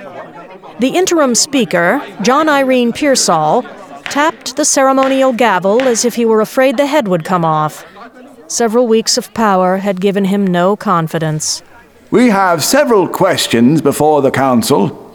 The interim speaker, John Irene Pearsall, tapped the ceremonial gavel as if he were afraid the head would come off. Several weeks of power had given him no confidence. We have several questions before the council.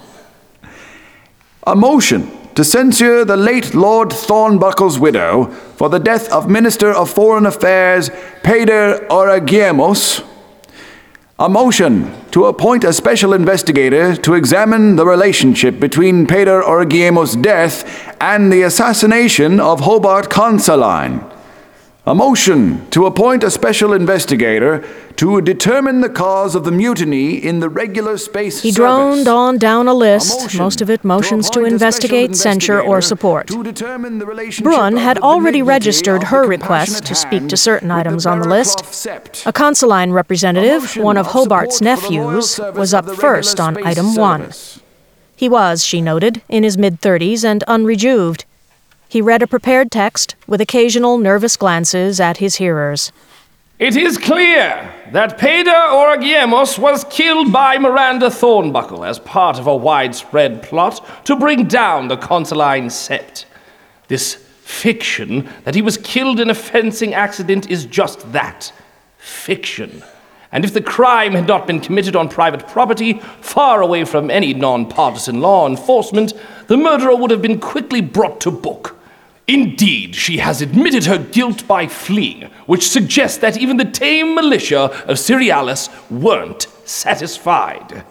A motion to censure the late Lord Thornbuckle's widow for the death of Minister of Foreign Affairs Peder Oragiemos. A motion to appoint a special investigator to examine the relationship between Peder Oragiemos' death and the assassination of Hobart Consoline. A motion to appoint a special investigator to determine the cause of the mutiny in the regular space service. He droned on down a list, most of it motions to investigate, censure, or support. Brunn had already registered her request to speak to certain items on the list. A Consoline representative, one of Hobart's nephews, was up first on item 1. He was, she noted, in his mid-30s and unrejuved. He read a prepared text with occasional nervous glances at his hearers. It is clear that Peder Oragiemos was killed by Miranda Thornbuckle as part of a widespread plot to bring down the Consoline sept. This fiction that he was killed in a fencing accident is just that, fiction. And if the crime had not been committed on private property, far away from any non-partisan law enforcement, the murderer would have been quickly brought to book. Indeed, she has admitted her guilt by fleeing, which suggests that even the tame militia of Cerealis weren't satisfied.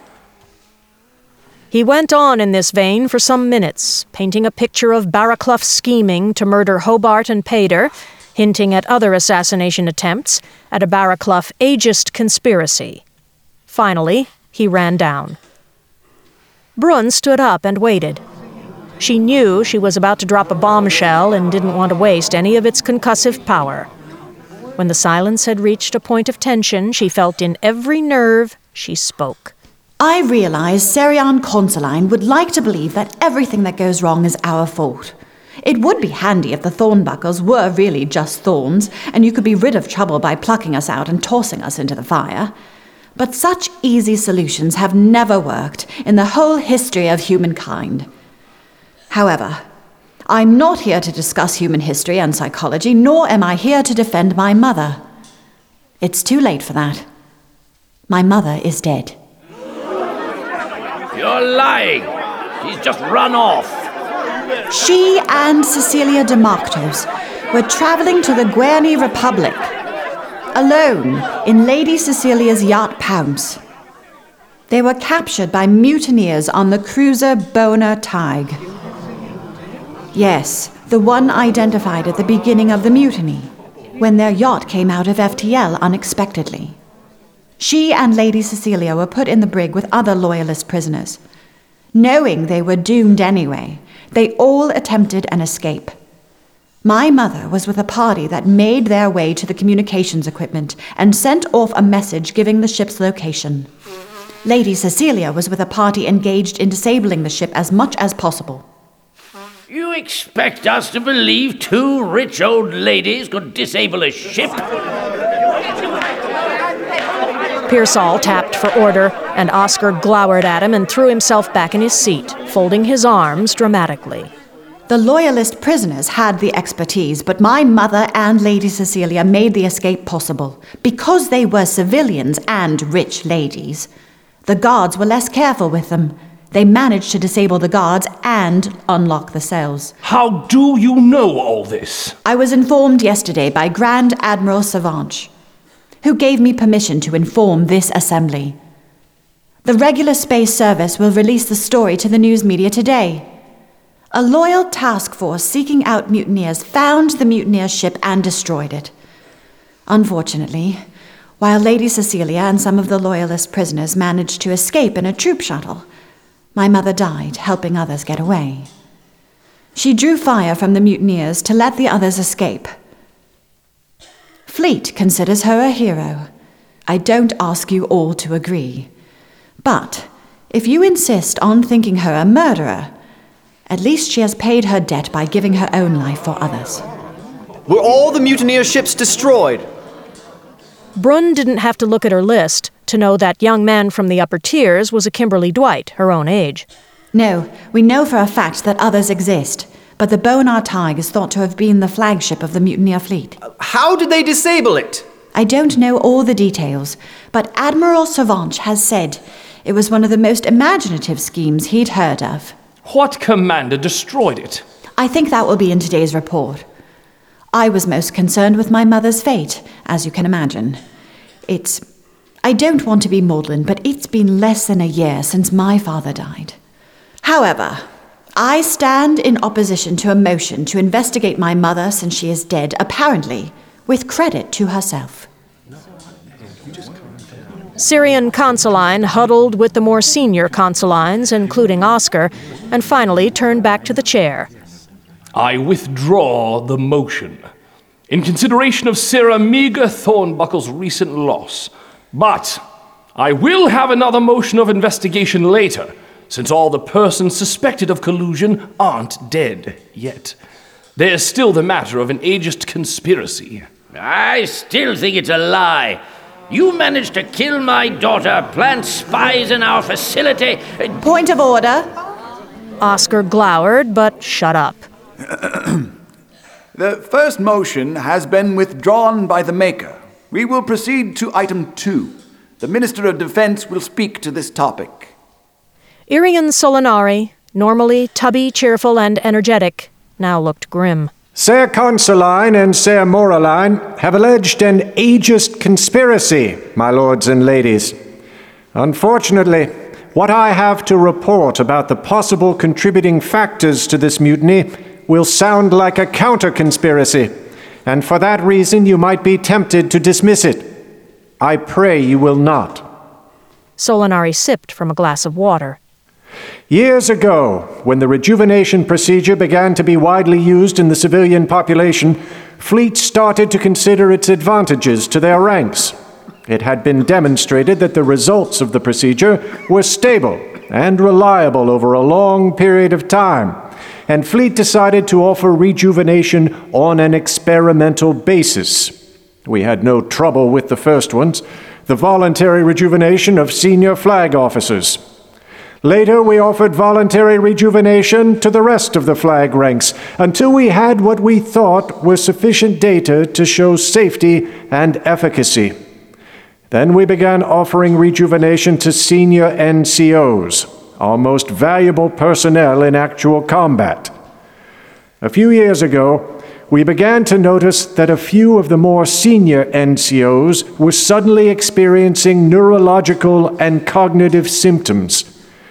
He went on in this vein for some minutes, painting a picture of Barraclough scheming to murder Hobart and Peder, hinting at other assassination attempts, at a Barraclough ageist conspiracy. Finally, he ran down. Brunn stood up and waited. She knew she was about to drop a bombshell and didn't want to waste any of its concussive power. When the silence had reached a point of tension she felt in every nerve, she spoke. I realize Serian Consoline would like to believe that everything that goes wrong is our fault. It would be handy if the Thornbuckles were really just thorns, and you could be rid of trouble by plucking us out and tossing us into the fire. But such easy solutions have never worked in the whole history of humankind. However, I'm not here to discuss human history and psychology, nor am I here to defend my mother. It's too late for that. My mother is dead. You're lying. She's just run off. She and Cecilia de Marctos were traveling to the Guerny Republic, alone in Lady Cecilia's yacht Pounce. They were captured by mutineers on the cruiser Bona Tig. Yes, the one identified at the beginning of the mutiny, when their yacht came out of FTL unexpectedly. She and Lady Cecilia were put in the brig with other Loyalist prisoners. Knowing they were doomed anyway, they all attempted an escape. My mother was with a party that made their way to the communications equipment and sent off a message giving the ship's location. Lady Cecilia was with a party engaged in disabling the ship as much as possible. You expect us to believe two rich old ladies could disable a ship? Pearsall tapped for order, and Oscar glowered at him and threw himself back in his seat, folding his arms dramatically. The Loyalist prisoners had the expertise, but my mother and Lady Cecilia made the escape possible. Because they were civilians and rich ladies, the guards were less careful with them. They managed to disable the guards and unlock the cells. How do you know all this? I was informed yesterday by Grand Admiral Savanch, who gave me permission to inform this assembly. The regular space service will release the story to the news media today. A loyal task force seeking out mutineers found the mutineer ship and destroyed it. Unfortunately, while Lady Cecilia and some of the Loyalist prisoners managed to escape in a troop shuttle, my mother died helping others get away. She drew fire from the mutineers to let the others escape. Fleet considers her a hero. I don't ask you all to agree. But if you insist on thinking her a murderer, at least she has paid her debt by giving her own life for others. Were all the mutineer ships destroyed? Brunn didn't have to look at her list to know that young man from the upper tiers was a Kimberly Dwight, her own age. No, we know for a fact that others exist, but the Bonar Tig is thought to have been the flagship of the Mutineer fleet. How did they disable it? I don't know all the details, but Admiral Savanch has said it was one of the most imaginative schemes he'd heard of. What commander destroyed it? I think that will be in today's report. I was most concerned with my mother's fate, as you can imagine. I don't want to be maudlin, but it's been less than a year since my father died. However, I stand in opposition to a motion to investigate my mother since she is dead, apparently with credit to herself. Syrian Consuline huddled with the more senior Consulines, including Oscar, and finally turned back to the chair. I withdraw the motion, in consideration of Sarah Meager Thornbuckle's recent loss. But I will have another motion of investigation later, since all the persons suspected of collusion aren't dead yet. There's still the matter of an ageist conspiracy. I still think it's a lie. You managed to kill my daughter, plant spies in our facility. Point of order. Oscar glowered, but shut up. The first motion has been withdrawn by the maker. We will proceed to item 2. The Minister of Defense will speak to this topic. Irian Solinari, normally tubby, cheerful, and energetic, now looked grim. Ser Consuline and Ser Moraline have alleged an ageist conspiracy, my lords and ladies. Unfortunately, what I have to report about the possible contributing factors to this mutiny will sound like a counter-conspiracy, and for that reason you might be tempted to dismiss it. I pray you will not. Solinari sipped from a glass of water. Years ago, when the rejuvenation procedure began to be widely used in the civilian population, fleets started to consider its advantages to their ranks. It had been demonstrated that the results of the procedure were stable and reliable over a long period of time, and Fleet decided to offer rejuvenation on an experimental basis. We had no trouble with the first ones, the voluntary rejuvenation of senior flag officers. Later, we offered voluntary rejuvenation to the rest of the flag ranks until we had what we thought were sufficient data to show safety and efficacy. Then we began offering rejuvenation to senior NCOs, our most valuable personnel in actual combat. A few years ago, we began to notice that a few of the more senior NCOs were suddenly experiencing neurological and cognitive symptoms.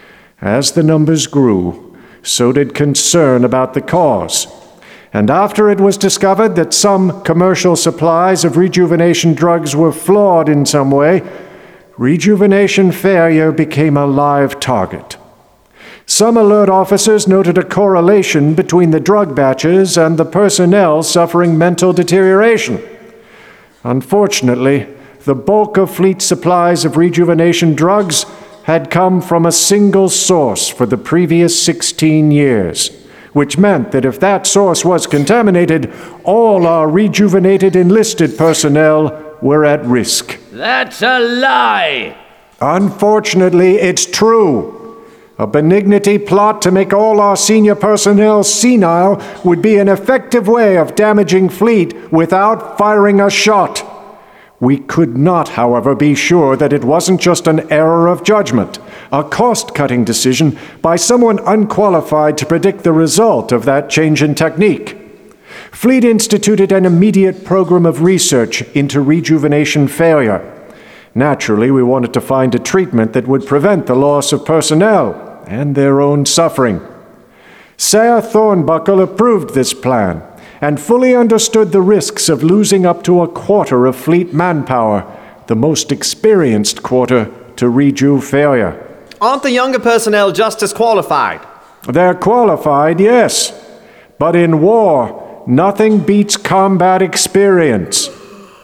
As the numbers grew, so did concern about the cause. And after it was discovered that some commercial supplies of rejuvenation drugs were flawed in some way, rejuvenation failure became a live target. Some alert officers noted a correlation between the drug batches and the personnel suffering mental deterioration. Unfortunately, the bulk of Fleet supplies of rejuvenation drugs had come from a single source for the previous 16 years, which meant that if that source was contaminated, all our rejuvenated enlisted personnel were at risk. That's a lie! Unfortunately, it's true. A benignity plot to make all our senior personnel senile would be an effective way of damaging Fleet without firing a shot. We could not, however, be sure that it wasn't just an error of judgment, a cost-cutting decision by someone unqualified to predict the result of that change in technique. Fleet instituted an immediate program of research into rejuvenation failure. Naturally, we wanted to find a treatment that would prevent the loss of personnel and their own suffering. Sarah Thornbuckle approved this plan and fully understood the risks of losing up to a quarter of Fleet manpower, the most experienced quarter, to reju failure. Aren't the younger personnel just as qualified? They're qualified, yes. But in war, nothing beats combat experience.